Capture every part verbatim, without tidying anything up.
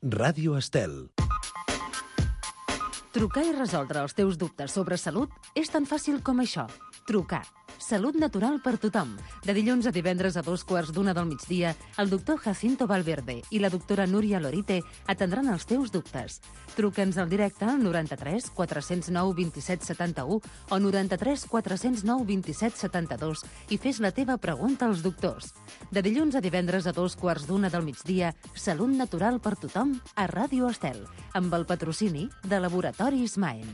Ràdio Estel. Trucar i resoldre els teus dubtes sobre salut és tan fàcil com això. Trucar. Salut natural per tothom. De dilluns a divendres a dos quarts d'una del migdia, el doctor Jacinto Valverde i la doctora Núria Lorite atendran els teus dubtes. Truca'ns al directe al noranta-tres quatre zero nou vint set setanta-u o noranta-tres quatre zero nou vint set setanta-dos i fes la teva pregunta als doctors. De dilluns a divendres a dos quarts d'una del migdia, Salut natural per tothom a Ràdio Estel, amb el patrocini de Laboratoris Maen.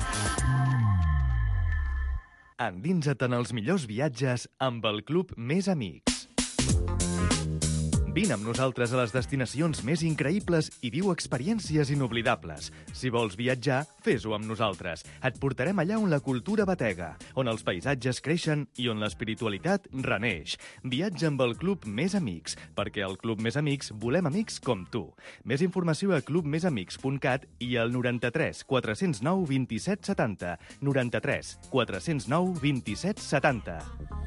Endinsa't en els millors viatges amb el Club Més Amics. Vine amb nosaltres a les destinacions més increïbles i viu experiències inoblidables. Si vols viatjar, fes-ho amb nosaltres. Et portarem allà on la cultura batega, on els paisatges creixen i on l'espiritualitat reneix. Viatja amb el Club Més Amics, perquè al Club Més Amics volem amics com tu. Més informació a club més amics punt cat i al noranta-tres quatre zero nou vint set setanta. noranta-tres quatre zero nou vint set setanta.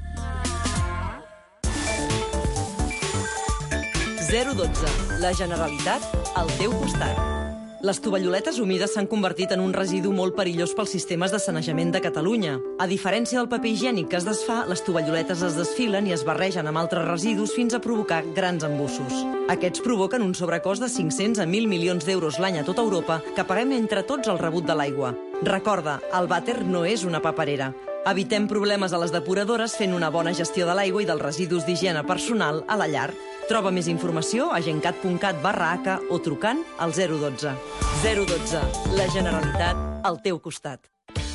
zero dotze. La Generalitat al teu costat. Les tovalloletes humides s'han convertit en un residu molt perillós pels sistemes de sanejament de Catalunya. A diferència del paper higiènic que es desfà, les tovalloletes es desfilen i es barregen amb altres residus fins a provocar grans embussos. Aquests provoquen un sobrecost de cinc-cents a mil milions d'euros l'any a tota Europa que paguem entre tots el rebut de l'aigua. Recorda, el vàter no és una paperera. Evitem problemes a les depuradores fent una bona gestió de l'aigua i dels residus d'higiene personal a la llar. Troba més informació a gencat punt cat barra h o trucant al zero dotze. zero dotze. La Generalitat al teu costat.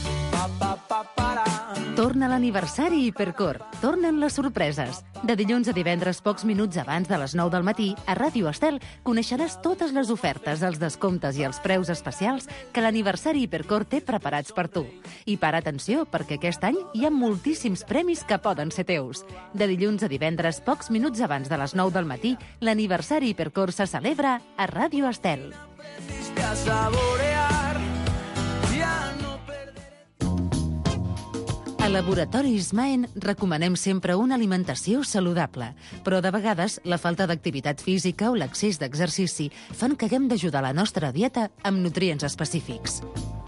Torna l'aniversari Hipercor. Tornen les sorpreses. De dilluns a divendres, pocs minuts abans de les nou del matí, a Ràdio Estel coneixeràs totes les ofertes, els descomptes i els preus especials que l'aniversari Hipercor té preparats per tu. I para atenció, perquè aquest any hi ha moltíssims premis que poden ser teus. De dilluns a divendres, pocs minuts abans de les nou del matí, l'aniversari Hipercor se celebra a Ràdio Estel. A Laboratoris Maen recomanem sempre una alimentació saludable, però de vegades la falta d'activitat física o l'excés d'exercici fan que haguem d'ajudar la nostra dieta amb nutrients específics.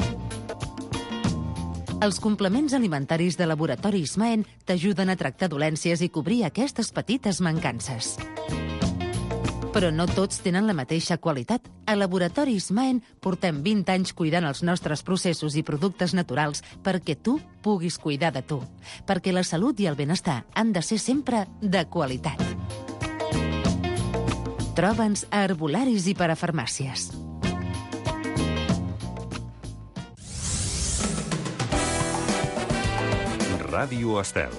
Els complements alimentaris de Laboratoris Maen t'ajuden a tractar dolències i cobrir aquestes petites mancances. Però no tots tenen la mateixa qualitat. A Laboratoris Maen portem vint anys cuidant els nostres processos i productes naturals perquè tu puguis cuidar de tu. Perquè la salut i el benestar han de ser sempre de qualitat. Troba'ns a herbolaris i parafarmàcies. Ràdio Estel.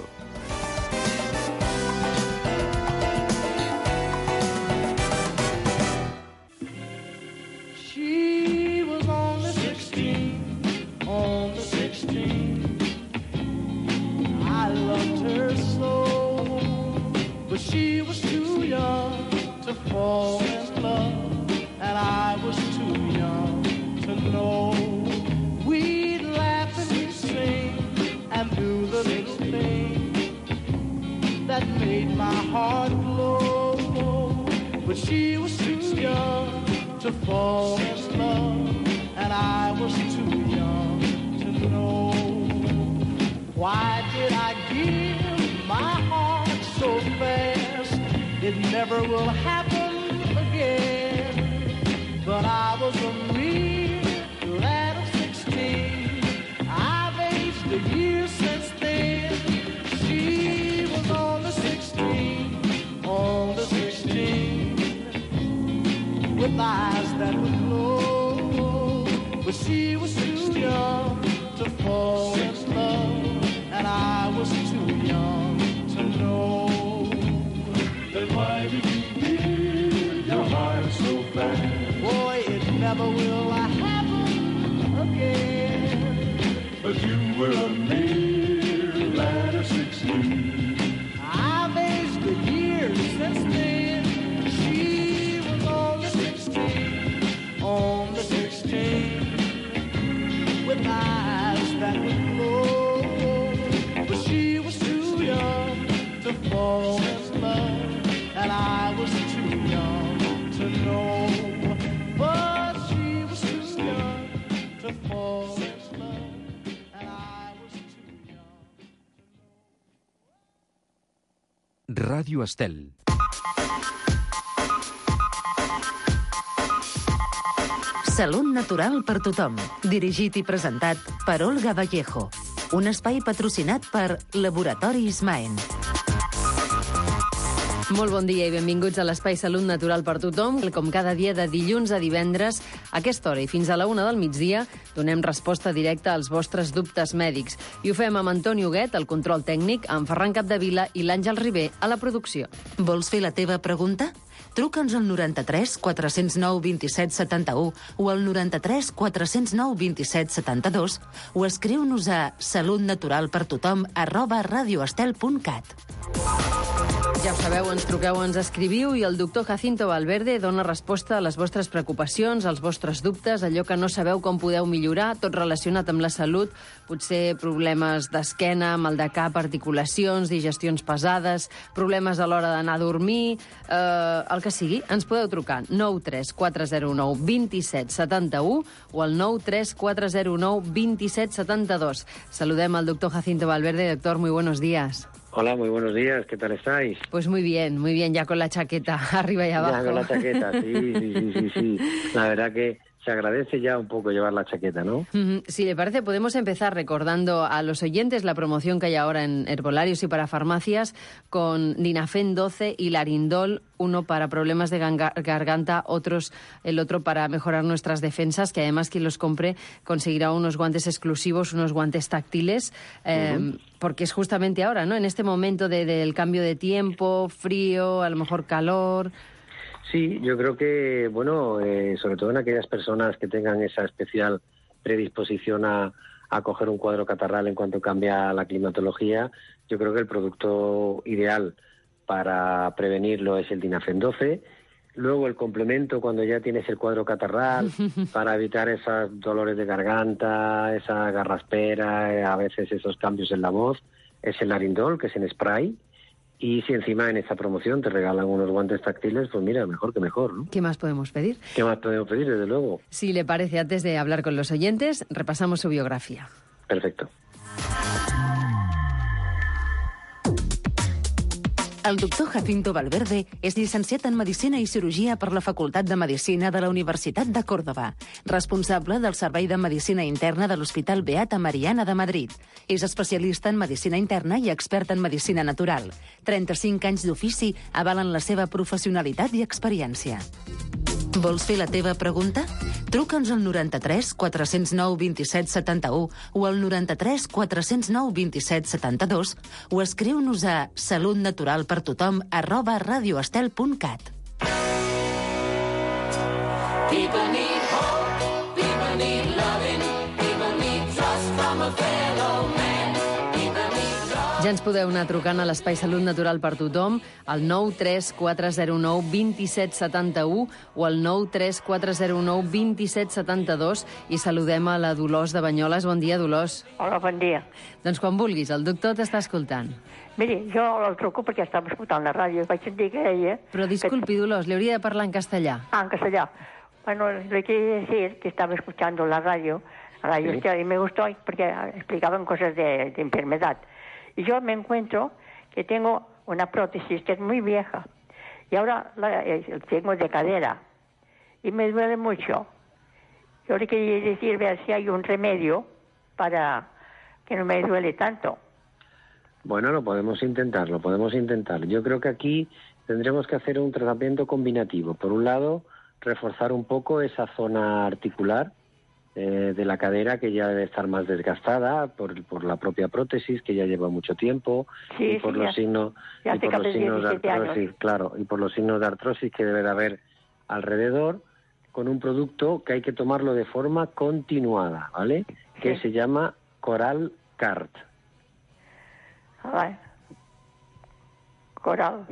She was too young to fall in love, and I was too young to know. We'd laugh and we'd sing and do the little thing that made my heart glow. But she was too young to fall in love, and I was too young to know. Why did I give my heart so fast? It never will happen again. But I was a mere lad of sixteen. I've aged a year since then. She was on the sixteen, on the sixteen, with eyes that would glow. But she was too young to fall in love, and I was too young to know. Then why did you give your heart so fast? Boy, it never will happen again. But you were a mere lad of sixteen. I've aged a year since then. She was on the sixteen, on the sixteen, with eyes that would glow. But she was too young to fall in love, and I was too young to know. Ràdio Estel. Salut natural per tothom. Dirigit i presentat per Olga Vallejo. Un espai patrocinat per Laboratoris Maen. Molt bon dia i benvinguts a l'Espai Salut Natural per tothom. Com cada dia de dilluns a divendres, a aquesta hora i fins a la una del migdia, donem resposta directa als vostres dubtes mèdics. I ho fem amb Antoni Huguet, el control tècnic, amb Ferran Capdevila i l'Àngel Ribé a la producció. Vols fer la teva pregunta? Truca'ns al noranta-tres quatre zero nou vint-i-set setanta-u o al noranta-tres quatre zero nou vint-i-set setanta-dos o escriu-nos a salutnaturalpertothom arroba radioestel punt cat. Ja ho sabeu, ens truqueu, ens escriviu i el doctor Jacinto Valverde dona resposta a les vostres preocupacions, als vostres dubtes, allò que no sabeu com podeu millorar, tot relacionat amb la salut, potser problemes d'esquena, mal de cap, articulacions, digestions pesades, problemes a l'hora d'anar a dormir, eh, el que sigui, ens podeu trucar nou tres quatre zero nou vint-i-set setanta-u o al nou tres quatre zero nou vint-i-set setanta-dos. Saludem al doctor Jacinto Valverde. Doctor, muy buenos días. Hola, muy buenos días, ¿qué tal estáis? Pues muy bien, muy bien, ya con la chaqueta arriba y abajo. Ya con la chaqueta, sí, sí, sí, sí, sí. La verdad que se agradece ya un poco llevar la chaqueta, ¿no? Si le parece, podemos empezar recordando a los oyentes la promoción que hay ahora en herbolarios y para farmacias con Dinafen doce y Larindol, uno para problemas de garganta, otros el otro para mejorar nuestras defensas, que además quien los compre conseguirá unos guantes exclusivos, unos guantes táctiles, eh, uh-huh. porque es justamente ahora, ¿no? En este momento de, del cambio de tiempo, frío, a lo mejor calor. Sí, yo creo que, bueno, eh, sobre todo en aquellas personas que tengan esa especial predisposición a, a coger un cuadro catarral en cuanto cambia la climatología, yo creo que el producto ideal para prevenirlo es el Dinafen doce. Luego el complemento cuando ya tienes el cuadro catarral para evitar esos dolores de garganta, esa garraspera, a veces esos cambios en la voz, es el Larindol, que es en spray. Y si encima en esta promoción te regalan unos guantes táctiles, pues mira, mejor que mejor, ¿no? ¿Qué más podemos pedir? ¿Qué más podemos pedir, desde luego? Si le parece, antes de hablar con los oyentes, repasamos su biografía. Perfecto. El doctor Jacinto Valverde és llicenciat en Medicina i Cirurgia per la Facultat de Medicina de la Universitat de Còrdova, responsable del Servei de Medicina Interna de l'Hospital Beata Mariana de Madrid. És especialista en Medicina Interna i expert en Medicina Natural. trenta-cinc anys d'ofici avalen la seva professionalitat i experiència. Vols fer la teva pregunta? Truca'ns al noranta-tres quatre zero nou vint-i-set setanta-u o al noranta-tres quatre zero nou vint-i-set setanta-dos o escriu-nos a salutnaturalpertothom arroba radioestel punt cat. People need hope, people need loving, people need trust from a fellow man. Ja ens podeu anar trucant a l'Espai Salut Natural per tothom al nou tres quatre zero nou vint-i-set setanta-u o al nou tres quatre zero nou vint-i-set setanta-dos i saludem a la Dolors de Banyoles. Bon dia, Dolors. Hola, bon dia. Doncs quan vulguis, el doctor t'està escoltant. Miri, jo el truco perquè estava escoltant la ràdio, vaig sentir que deia... Però disculpi, que... Dolors, le hauria de parlar en castellà. Ah, en castellà. Bueno, le quería decir que estaba escuchando la radio, la radio sí. Y me gustó porque explicaban cosas de, de enfermedad. Y yo me encuentro que tengo una prótesis que es muy vieja y ahora la eh, tengo de cadera y me duele mucho. Yo le quería decir, ver si hay un remedio para que no me duele tanto. Bueno, lo podemos intentar, lo podemos intentar. Yo creo que aquí tendremos que hacer un tratamiento combinativo. Por un lado, reforzar un poco esa zona articular Eh, de la cadera que ya debe estar más desgastada por, por la propia prótesis que ya lleva mucho tiempo sí, y por sí, los ya, signos ya y por los signos de artrosis, años. claro, y por los signos de artrosis que debe de haber alrededor, con un producto que hay que tomarlo de forma continuada, ¿vale? Sí. Que se llama Coral Cart. Ah, Coral.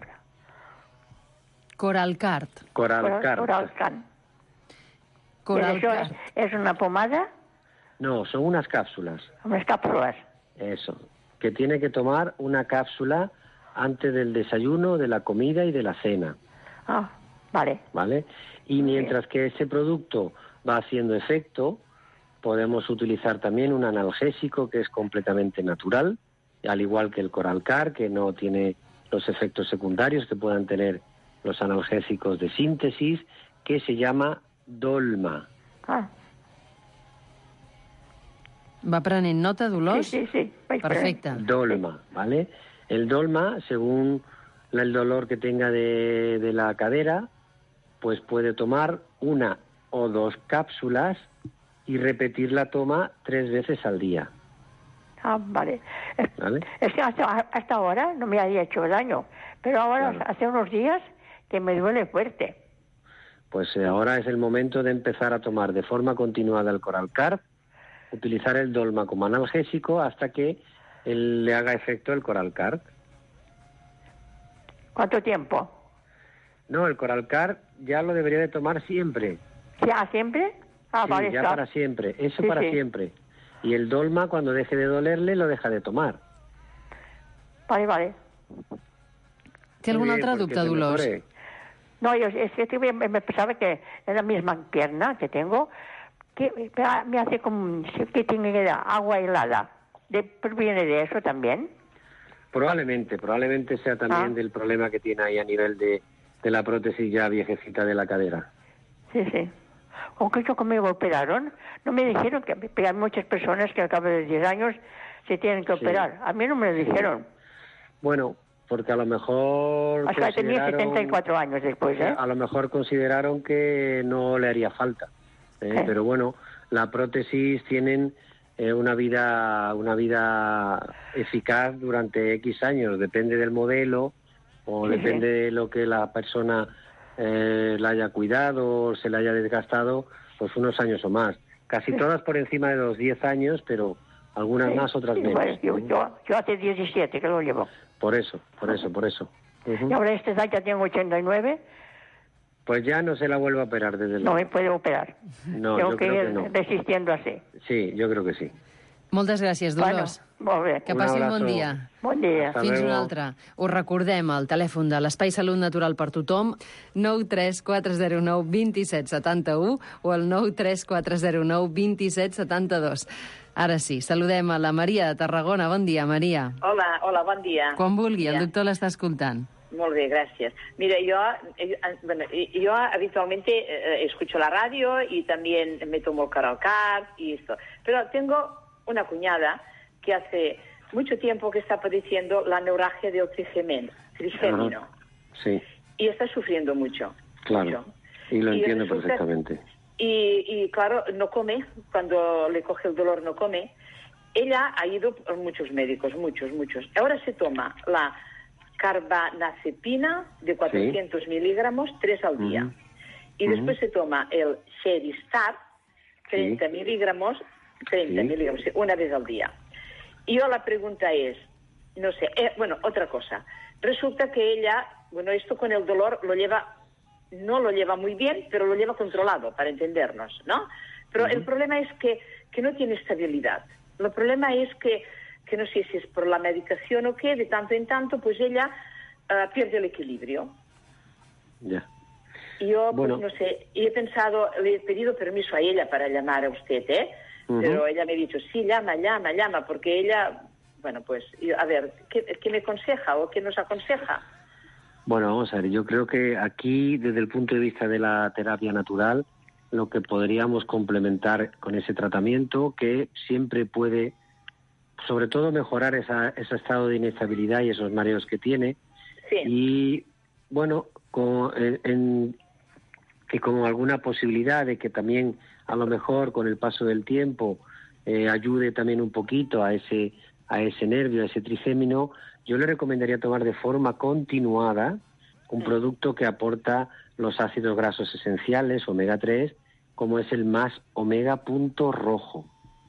Coral Cart. Coral, Coral Cart. Coral Cart. Coral ¿Eso es, es una pomada? No, son unas cápsulas. Unas cápsulas. Eso, que tiene que tomar una cápsula antes del desayuno, de la comida y de la cena. Ah, vale. ¿Vale? Y mientras que ese producto va haciendo efecto, podemos utilizar también un analgésico que es completamente natural, al igual que el Coral Cart, que no tiene los efectos secundarios que puedan tener los analgésicos de síntesis, que se llama dolma. Ah. Va prenent nota, Dolors? Sí, sí, sí. Vaig Perfecte. Dolma, ¿vale? El dolma, según la- el dolor que tenga de, de la cadera, pues puede tomar una o dos cápsulas y repetir la toma tres veces al día. Ah, vale. Es, ¿Vale? es que hasta, hasta ahora no me había hecho daño, pero ahora Claro. hace unos días que me duele fuerte. Pues eh, ahora es el momento de empezar a tomar de forma continuada el Coralcarb, utilizar el dolma como analgésico hasta que él le haga efecto el Coralcarb. ¿Cuánto tiempo? No, el Coralcarb ya lo debería de tomar siempre. ¿Ya siempre? Ah, Sí, vale, ya está. para siempre, eso Sí, para sí. siempre. Y el dolma, cuando deje de dolerle, lo deja de tomar. Vale, vale. Té algun Muy altre bien, porque dubte, se Dolors? mejore. No, yo es que tuve- me me pensaba que es la misma pierna que tengo, que me hace como que tiene agua helada. ¿De, ¿Viene de eso también? Probablemente, probablemente sea también Ah. del problema que tiene ahí a nivel de, de la prótesis ya viejecita de la cadera. Sí, sí. Aunque yo conmigo operaron, no me dijeron que hay muchas personas que al cabo de diez años se tienen que Sí. operar. A mí no me lo dijeron. Bueno, porque a lo mejor Hasta que tenía consideraron- setenta y cuatro años después, ¿eh? a lo mejor consideraron que no le haría falta. ¿eh? Sí. Pero bueno, la prótesis tienen eh, una vida una vida eficaz durante X años, depende del modelo o Sí, depende sí. de lo que la persona eh, la haya cuidado o se la haya desgastado, pues unos años o más. Casi todas por encima de los diez años, pero algunas Sí, más, otras sí, menos. bueno, yo, ¿eh? yo, yo hace diecisiete que lo llevo. Por eso, por eso, por eso. Ujú. Y ahora esta edad ya tengo ochenta y nueve, Pues ya no se la vuelve a operar desde no luego. me puedo operar. No, tengo yo que creo ir que no. resistiendo así. Sí, yo creo que sí. Moltes gràcies, Dolors. Bueno, molt bé. Que Un passi un abrazo. bon dia. Bon dia. Hasta Fins luego. un altre. Us recordem el telèfon de l'Espai Salut Natural per Tothom, nou tres quatre zero nou dos set set u o el nou tres quatre zero nou dos set set dos. Ara sí, saludem a la Maria de Tarragona. Bon dia, Maria. Hola, hola, bon dia. Quan vulgui, Bon el dia. doctor l'està escoltant. Molt bé, gracias. Mira, yo, eh, bueno, yo habitualmente eh, escucho la radio y también me tomo el Coralcarb y esto. Pero tengo una cuñada que hace mucho tiempo que está padeciendo la neuralgia del trigemen, trigémino. Ajá. Sí, Y está sufriendo mucho. claro. mucho. Y lo Y entiendo resulta- perfectamente. Y, y, claro, no come, cuando le coge el dolor no come. Ella ha ido a muchos médicos, muchos, muchos. Ahora se toma la carbamazepina de cuatrocientos miligramos, tres al día. Ujú. Y Ujú. después se toma el Sheristar, treinta Sí. miligramos, treinta Sí. miligramos, una vez al día. Y yo la pregunta es, no sé, eh, bueno, otra cosa. Resulta que ella, bueno, esto con el dolor lo lleva, no lo lleva muy bien, pero lo lleva controlado, para entendernos, ¿no? Pero el problema es que, que no tiene estabilidad. El problema es que, que no sé si es por la medicación o qué, de tanto en tanto, pues ella ah, pierde el equilibrio. Ya. Y yo, Bueno. pues no sé, y he pensado, le he pedido permiso a ella para llamar a usted, ¿eh? Ujú. Pero ella me ha dicho, sí, llama, llama, llama, porque ella, bueno, pues, y, a ver, ¿qué, qué me aconseja o qué nos aconseja? Bueno, vamos a ver, yo creo que aquí, desde el punto de vista de la terapia natural, lo que podríamos complementar con ese tratamiento, que siempre puede, sobre todo, mejorar esa, ese estado de inestabilidad y esos mareos que tiene, Sí, y, bueno, con, en, en- que con alguna posibilidad de que también, a lo mejor, con el paso del tiempo, eh, ayude también un poquito a ese, a ese nervio, a ese trigémino, yo le recomendaría tomar de forma continuada un producto que aporta los ácidos grasos esenciales, omega tres, como es el Más Omega Punto Rojo,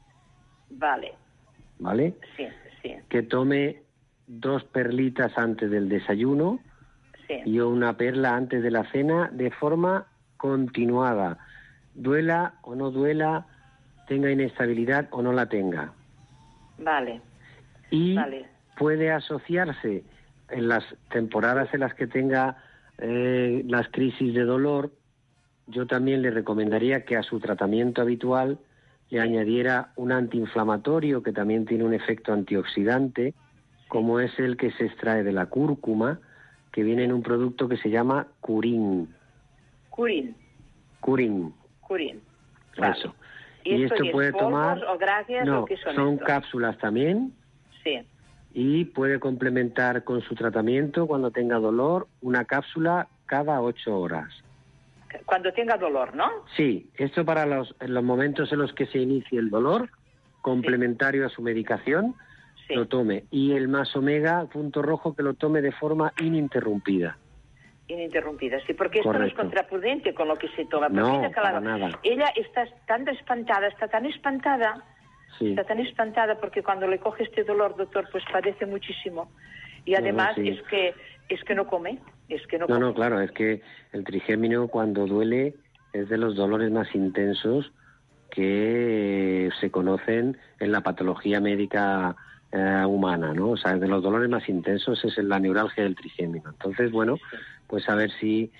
vale, ¿vale? sí, sí, Que tome dos perlitas antes del desayuno sí, y una perla antes de la cena de forma continuada, duela o no duela, tenga inestabilidad o no la tenga. vale, Y vale. puede asociarse en las temporadas en las que tenga eh, las crisis de dolor. Yo también le recomendaría que a su tratamiento habitual le añadiera un antiinflamatorio que también tiene un efecto antioxidante como es el que se extrae de la cúrcuma, que viene en un producto que se llama curín. Curín. Curín. Curín. Vale. Eso. ¿Y, y esto esto es puede polvos tomar... o gracias no, o qué son son estos? cápsulas también. Sí. Y puede complementar con su tratamiento cuando tenga dolor una cápsula cada ocho horas. Cuando tenga dolor, ¿no? Sí, esto para los, en los momentos en los que se inicie el dolor, complementario a su medicación, Sí. lo tome. Y el más omega, punto rojo, que lo tome de forma ininterrumpida. Ininterrumpida, sí, porque esto no es Correcto. contraprudente con lo que se toma. Porque No, ella, claro, para nada. ella está tan espantada, está tan espantada, Sí. está tan espantada porque cuando le coge este dolor, doctor, pues padece muchísimo. Y además sí. es que es que no come, es que no, No, come. no, claro, es que el trigémino cuando duele es de los dolores más intensos que se conocen en la patología médica eh, humana, ¿no? O sea, de los dolores más intensos es la neuralgia del trigémino. Entonces, bueno, pues a ver si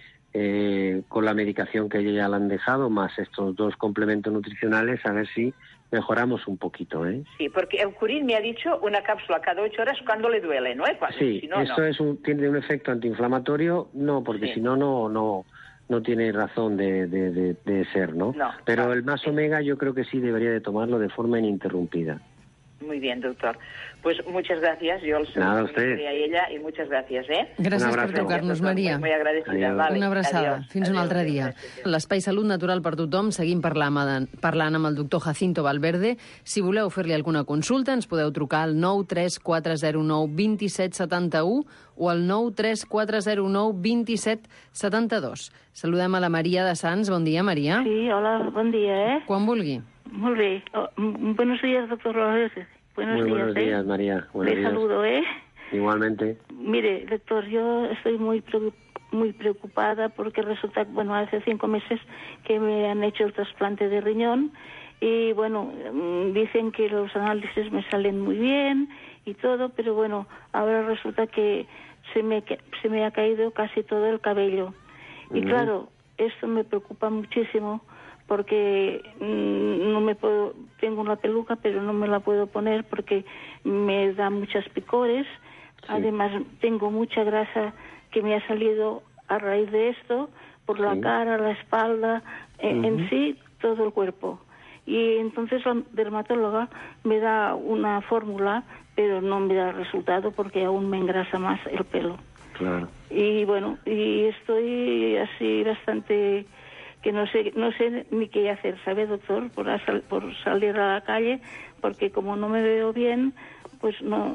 eh, con la medicación que ella ya le han dejado, más estos dos complementos nutricionales, a ver si mejoramos un poquito, ¿eh? Sí, porque el curín me ha dicho una cápsula cada ocho horas cuando le duele, ¿no? Cuando, Sí, si no, eso no. es un, tiene un efecto antiinflamatorio, no, porque Sí. si no, no, no, no tiene razón de, de, de, de ser, ¿no? No, Pero no, el más sí. omega yo creo que sí debería de tomarlo de forma ininterrumpida. Muy bien, doctor. Pues muchas gracias. Yo el Nada, a usted. a ella y muchas gracias, ¿eh? Gràcies Un per abrazo. trucar-nos, Doctor, Maria. Muy, muy agradecida. Adiós. Vale. Una abraçada. Adiós. Fins un Adiós. altre dia. Gràcies. L'Espai Salut Natural per tothom. Seguim parlant, amb- parlant amb el doctor Jacinto Valverde. Si voleu fer-li alguna consulta, ens podeu trucar al nou tres quatre zero nou dos set set u o al nou tres quatre zero nou dos set set dos. Saludem a la Maria de Sants. Bon dia, Maria. Sí, hola, buen día, ¿eh? Quan vulgui. Muy bien. Oh, m- buenos días, doctor Rodríguez. Buenos Muy días, buenos ¿eh? días, María. Buenos Le días. saludo, ¿eh? Igualmente. Mire, doctor, yo estoy muy preu- muy preocupada porque resulta que, bueno, hace cinco meses que me han hecho el trasplante de riñón y, bueno, mm, dicen que los análisis me salen muy bien y todo, pero, bueno, ahora resulta que se me, ca- se me ha caído casi todo el cabello. Y, Ujú. claro, esto me preocupa muchísimo porque mm, no me puedo, tengo una peluca pero no me la puedo poner porque me da muchas picores. Sí. Además tengo mucha grasa que me ha salido a raíz de esto por la Sí. cara, la espalda, en, en Ujú. sí todo el cuerpo. Y entonces la dermatóloga me da una fórmula pero no me da resultado porque aún me engrasa más el pelo. Claro. Y bueno, y estoy así bastante que no sé no sé ni qué hacer, ¿sabe, doctor? Por, sal, por salir a la calle, porque como no me veo bien, pues no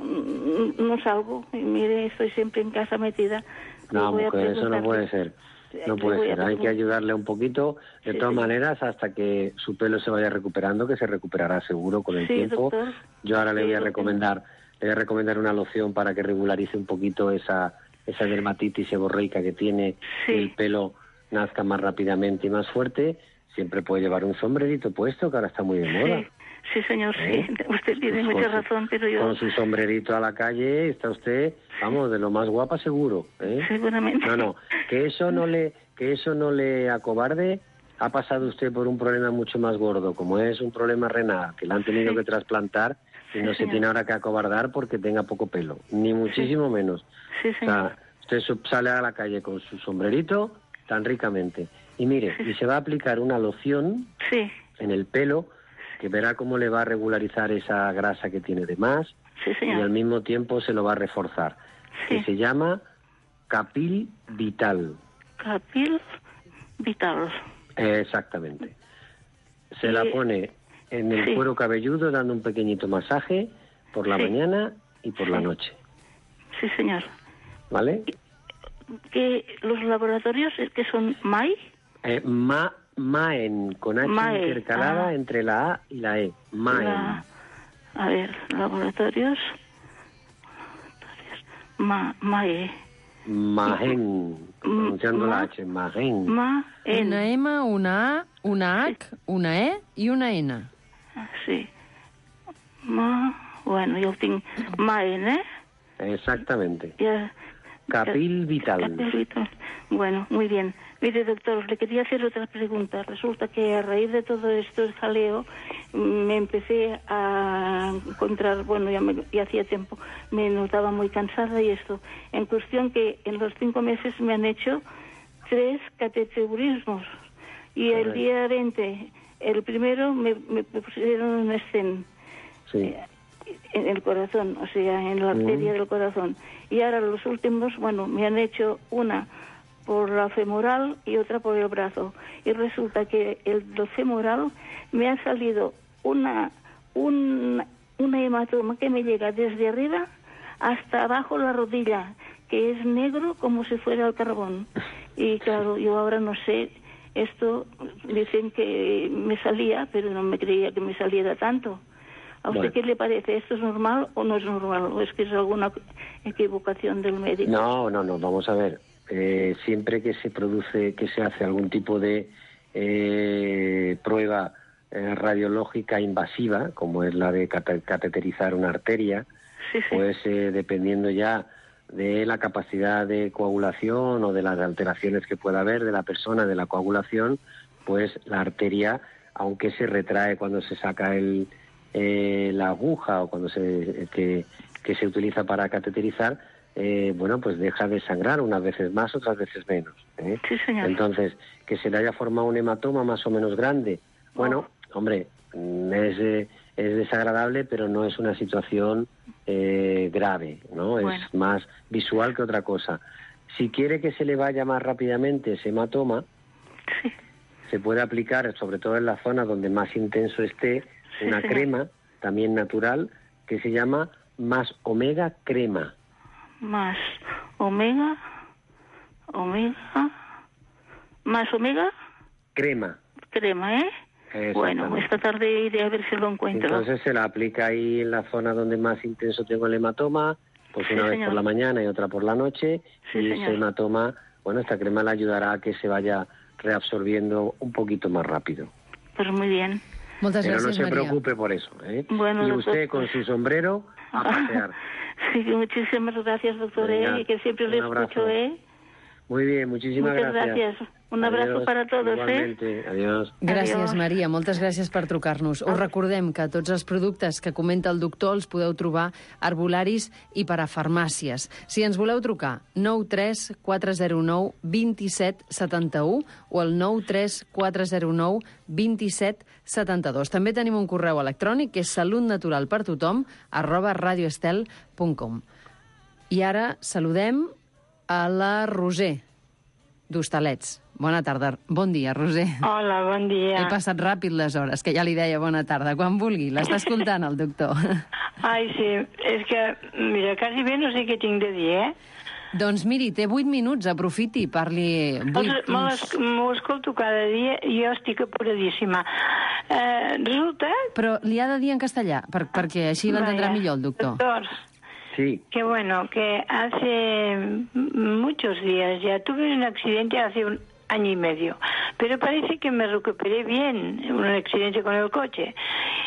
no salgo. Y mire, estoy siempre en casa metida. No, Le voy a mujer, eso no preguntar- puede ser. No Le puede voy a ser. Hay que preguntar- ayudarle un poquito. De Sí, todas señor. maneras, hasta que su pelo se vaya recuperando, que se recuperará seguro con el Sí, tiempo. doctor. Yo ahora le Sí, voy a lo recomendar, le voy a recomendar una loción para que regularice un poquito esa esa dermatitis seborreica que tiene, Sí. y el pelo nazca más rápidamente y más fuerte. Siempre puede llevar un sombrerito puesto, que ahora está muy de moda. Sí, sí, señor, ¿Eh? sí. Usted tiene Pues mucha con su- razón, pero yo Con su sombrerito a la calle está usted, vamos, de lo más guapa seguro. ¿eh? seguramente. No, no, que eso no le, que eso no le acobarde. Ha pasado usted por un problema mucho más gordo, como es un problema renal, que le han tenido Sí. que trasplantar y Sí, no se señor. tiene ahora que acobardar porque tenga poco pelo, ni muchísimo menos. Sí, O señor. sea, usted su- sale a la calle con su sombrerito tan ricamente. Y mire, y se va a aplicar una loción Sí, en el pelo que verá cómo le va a regularizar esa grasa que tiene de más sí, y al señor. mismo tiempo se lo va a reforzar. Sí. Que se llama Capil Vital. Capil Vital. Eh, exactamente. Se Y- la pone en el sí. cuero cabelludo dando un pequeñito masaje por la Sí. mañana y por la Sí. noche. Sí, señor. ¿Vale? Que los laboratorios es que son M A I. Eh, ma, Maen, con H Mae, intercalada ah. entre la A y la E. Maen. La- a ver, laboratorios. Ma, MAE. Magen, pronunciando la ma- H, Magen. Ma, en. Una M, una A, una H, una E i una N. Sí. Ma, bueno, yo tengo Maen, ¿eh? Exactamente. Ya. Capil Vital. Capil Vital. Bueno, muy bien. Mire, doctor, le quería hacer otra pregunta. Resulta que a raíz de todo esto, el jaleo, me empecé a encontrar, bueno, ya, me, ya hacía tiempo, me notaba muy cansada y esto. En cuestión que en los cinco meses me han hecho tres cateterismos. Y el día veinte, el primero me, me pusieron un stent. Sí. En el corazón, o sea, en la arteria mm. del corazón. Y ahora los últimos, bueno, me han hecho una por la femoral y otra por el brazo. Y resulta que el femoral me ha salido una, un, una hematoma que me llega desde arriba hasta abajo la rodilla, que es negro como si fuera el carbón. Y claro, yo ahora no sé, esto dicen que me salía, pero no me creía que me saliera tanto. ¿A usted bueno. qué le parece? ¿Esto es normal o no es normal? ¿O es que es alguna equivocación del médico? No, no, no, vamos a ver. Eh, siempre que se produce, que se hace algún tipo de eh, prueba eh, radiológica invasiva, como es la de cate- cateterizar una arteria, sí, sí. pues eh, dependiendo ya de la capacidad de coagulación o de las alteraciones que pueda haber de la persona de la coagulación, pues la arteria, aunque se retrae cuando se saca el, eh, la aguja o cuando se que, que se utiliza para cateterizar, eh, bueno, pues deja de sangrar, unas veces más, otras veces menos. ¿eh? Sí, señor. Entonces, que se le haya formado un hematoma más o menos grande, bueno, oh. hombre, es, eh, es desagradable, pero no es una situación eh, grave, ¿no? Bueno. Es más visual que otra cosa. Si quiere que se le vaya más rápidamente ese hematoma, sí. se puede aplicar, sobre todo en la zona donde más intenso esté, sí, una señor. crema, también natural, que se llama Más Omega Crema. Más Omega, Omega, Más Omega. Crema. Crema, ¿eh? Bueno, esta tarde iré a ver si lo encuentro. Entonces se la aplica ahí en la zona donde más intenso tengo el hematoma, pues una sí, vez señor. por la mañana y otra por la noche, sí, y señor. ese hematoma, bueno, esta crema le ayudará a que se vaya reabsorbiendo un poquito más rápido. Pues muy bien. Muchas Pero gracias, no se María. preocupe por eso, ¿eh? Bueno, y doctor, usted con su sombrero a pasear. Sí, muchísimas gracias, doctor, Venga, ¿eh? que siempre le escucho, ¿eh? Muy bien, muchísimas Muchas gracias. gracias. Un abrazo Adiós, para todos, igualmente. eh? Adiós. Gràcies, Adiós. Maria. Moltes gràcies per trucar-nos. Us recordem que tots els productes que comenta el doctor els podeu trobar a herbolaris i per a farmàcies. Si ens voleu trucar, nou tres quatre zero nou dos set set u o el nou tres quatre zero nou dos set set dos. També tenim un correu electrònic que és salutnaturalpertothom arroba radioestel punt com. I ara saludem a la Roser d'Hostalets. Bona tarda. Bon dia, Roser. Hola, bon dia. He passat ràpid les hores, que ja li deia bona tarda. Quan vulgui, l'està escoltant el doctor. Ai, sí, és que, mira, quasi bé no sé què tinc de dir, eh? Doncs miri, té vuit minuts, aprofiti, parli vuit. M'ho escolto cada dia i jo estic apuradíssima. Eh, resulta... Però li ha de dir en castellà, per, perquè així l'entendrà millor el doctor. Doctor, sí. Que bueno, que hace muchos días ya tuve un accidente hace un año y medio, pero parece que me recuperé bien, un accidente con el coche,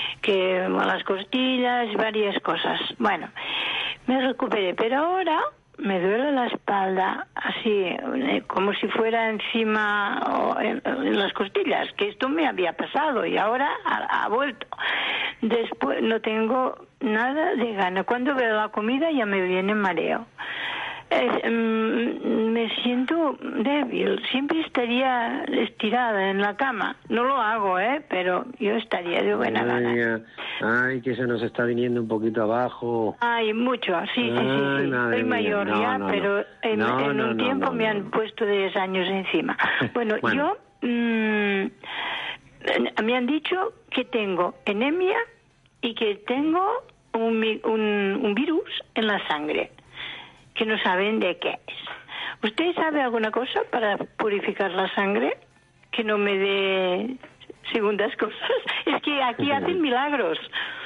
que las costillas, varias cosas. Bueno, me recuperé, pero ahora me duele la espalda, así, como si fuera encima o en, en las costillas, que esto me había pasado y ahora ha, ha vuelto. Después no tengo nada de gana. Cuando veo la comida ya me viene mareo. Eh, mm, me siento débil. Siempre estaría estirada en la cama. No lo hago, ¿eh? Pero yo estaría de buena Ay, gana. Ay, que se nos está viniendo un poquito abajo. Ay, mucho. Sí, sí, sí. sí. Soy mayor no, ya, no, pero en, no, en no, un no, tiempo no, no, me han no. puesto diez años encima. Bueno, bueno. yo... Mmm, me han dicho que tengo anemia y que tengo un, un, un virus en la sangre, que no saben de qué es. ¿Usted sabe alguna cosa para purificar la sangre? Que no me dé segundas cosas. Es que aquí hacen milagros.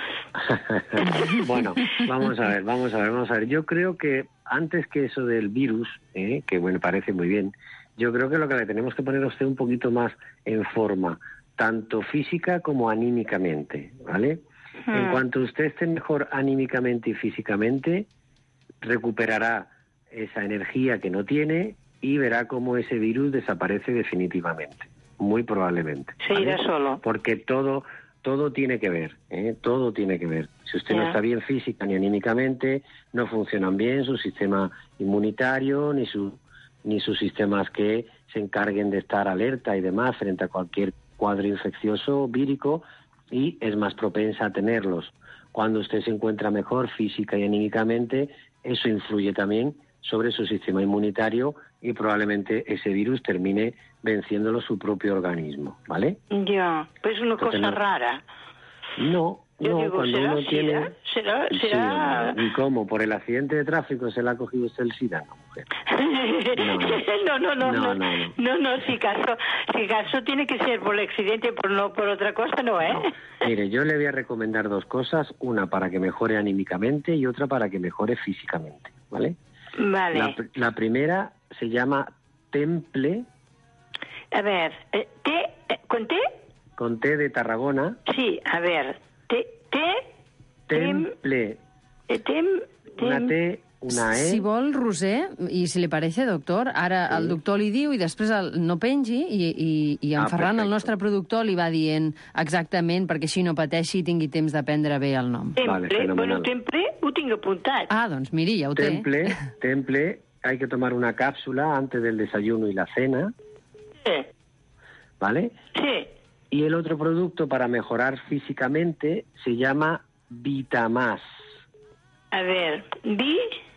Bueno, vamos a ver, vamos a ver, vamos a ver. Yo creo que antes que eso del virus, ¿eh? que bueno, parece muy bien, yo creo que lo que le tenemos que poner a usted un poquito más en forma, tanto física como anímicamente, ¿vale? Hmm. En cuanto usted esté mejor anímicamente y físicamente, recuperará esa energía que no tiene y verá cómo ese virus desaparece definitivamente, muy probablemente. Se irá ¿vale? solo. Porque todo, todo tiene que ver, ¿eh? Todo tiene que ver. Si usted Ya. no está bien física ni anímicamente, no funcionan bien su sistema inmunitario, ni, su, ni sus sistemas que se encarguen de estar alerta y demás frente a cualquier cuadro infeccioso vírico, y es más propensa a tenerlos. Cuando usted se encuentra mejor física y anímicamente, eso influye también sobre su sistema inmunitario y probablemente ese virus termine venciéndolo su propio organismo, ¿vale? Ya, pues es una Entonces, cosa no- rara. No, Yo no, digo, cuando ¿será uno SIDA? tiene... ¿Será? Sí, ¿Será? hombre. ¿Y cómo? ¿Por el accidente de tráfico se le ha cogido usted el SIDA? No, mujer. No, no, no, no, No, no, no, no. no, no, si caso, si caso tiene que ser por el accidente, por no por otra cosa, no, ¿eh? Mire, yo le voy a recomendar dos cosas, una para que mejore anímicamente y otra para que mejore físicamente, ¿vale? Vale. La, pr- la primera se llama Temple, A ver, eh, ¿té? eh, ¿Con té? con T de Tarragona, Sí, a ver, té, té, Temple, eh, tem, una tem, T, una E. Si vol, Roser, i si li parece, doctor, ara Sí. el doctor li diu i després el, no pengi, i, i, i en Ah, Ferran, el perfecte. nostre productor, li va dient exactament perquè així no pateixi i tingui temps d'aprendre bé el nom. temple, Vale, fenomenal. bueno, temple ho tinc apuntat. Ah, doncs miri, ja ho té. Temple, Temple, hay que tomar una cápsula antes del desayuno y la cena, Sí, ¿vale? sí, Y el otro producto para mejorar físicamente se llama Vitamás. a ver, vi,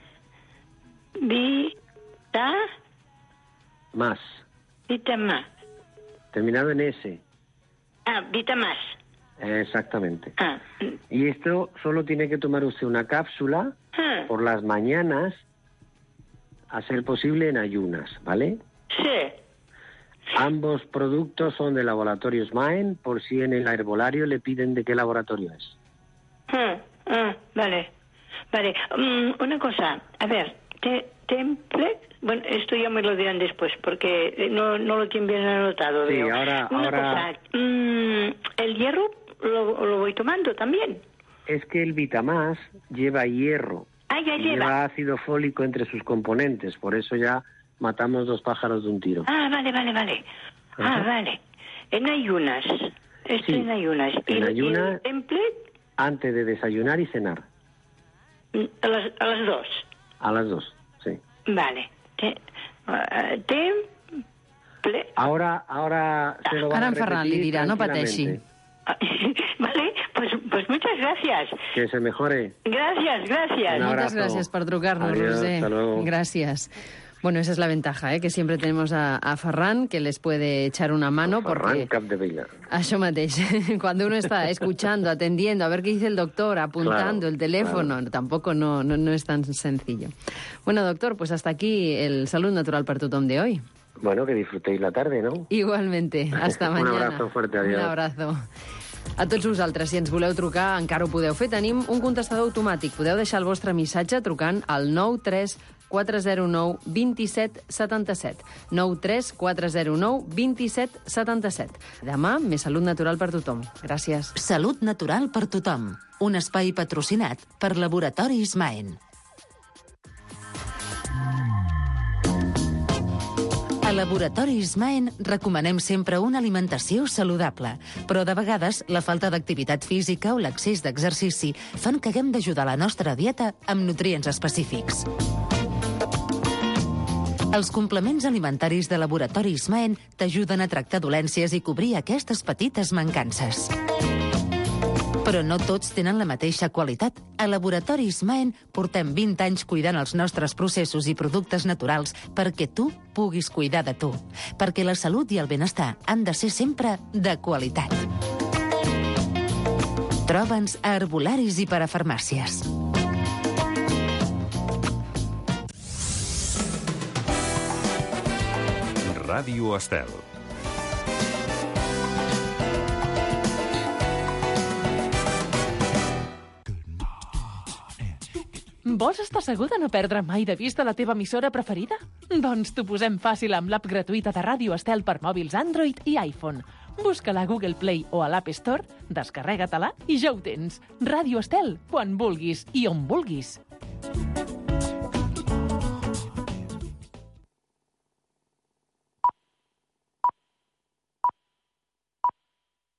vi, ta, Más, vitama, terminado en S. ah, vitamas, Exactamente. ah, Y esto solo tiene que tomar usted una cápsula ah, por las mañanas, a ser posible en ayunas, ¿vale? sí, Ambos productos son de laboratorios Maen, por si en el herbolario le piden de qué laboratorio es. ah, ah, vale, vale, Mm, una cosa, a ver, te, temple, bueno, esto ya me lo dirán después, porque eh, no, no lo tienen bien anotado, Sí, veo. ahora- Una ahora- cosa, mm, el hierro lo, lo voy tomando también. Es que el Vitamás lleva hierro. Ah, ya y lleva. lleva ácido fólico entre sus componentes, por eso ya matamos dos pájaros de un tiro. Ah, vale, vale, vale. Ah, Ajá. vale. En ayunas. Estoy Sí, en ayunas. en ¿Y, el- ayunas- y el temple? Antes de desayunar y cenar, Mm, A las, a las dos. a las dos, sí. Vale. Te, ah, temple. Ahora, ahora se lo van Ara a en Ferran li repetir dirà, no pateixi. tranquilamente. Ah, Vale, pues, pues muchas gracias. Que se mejore. Gracias, gracias. Un Muchas abrazo. gracias por trucar-nos, Adiós, Roser. hasta luego. Gracias. Bueno, esa es la ventaja, ¿eh? Que siempre tenemos a, a Ferran, que les puede echar una mano, porque... Ferran Capdevila. Això mateix. Cuando uno está escuchando, atendiendo, a ver qué dice el doctor, apuntando Claro, el teléfono, tampoco no, no, no es tan sencillo. Bueno, doctor, pues hasta aquí el Salud Natural per tothom de hoy. Bueno, que disfrutéis la tarde, ¿no? Igualmente. Hasta Un mañana. abrazo fuerte, adiós. Un abrazo. A tots vosaltres, si ens voleu trucar, encara ho podeu fer. Tenim un contestador automàtic. Podeu deixar el vostre missatge trucant al nou tres quatre zero nou dos set set set. nou tres quatre zero nou dos set set set. Demà, més salut natural per tothom. Gràcies. Salut natural per tothom. Un espai patrocinat per Laboratoris Maen. A Laboratoris Maen recomanem sempre una alimentació saludable, però de vegades la falta d'activitat física o l'excés d'exercici fan que haguem d'ajudar la nostra dieta amb nutrients específics. Els complements alimentaris de Laboratoris Maen t'ajuden a tractar dolències i cobrir aquestes petites mancances. Però no tots tenen la mateixa qualitat. A Laboratoris Maen portem vint anys cuidant els nostres processos i productes naturals perquè tu puguis cuidar de tu. Perquè la salut i el benestar han de ser sempre de qualitat. Troba'ns a herbolaris i parafarmàcies. Ràdio Estel. Vols estar segur de no perdre mai de vista la teva emissora preferida? Doncs t'ho posem fàcil amb l'app gratuïta de Ràdio Estel per mòbils Android i iPhone. Busca-la a Google Play o a l'App Store, descarrega-te-la i ja ho tens. Ràdio Estel, quan vulguis i on vulguis.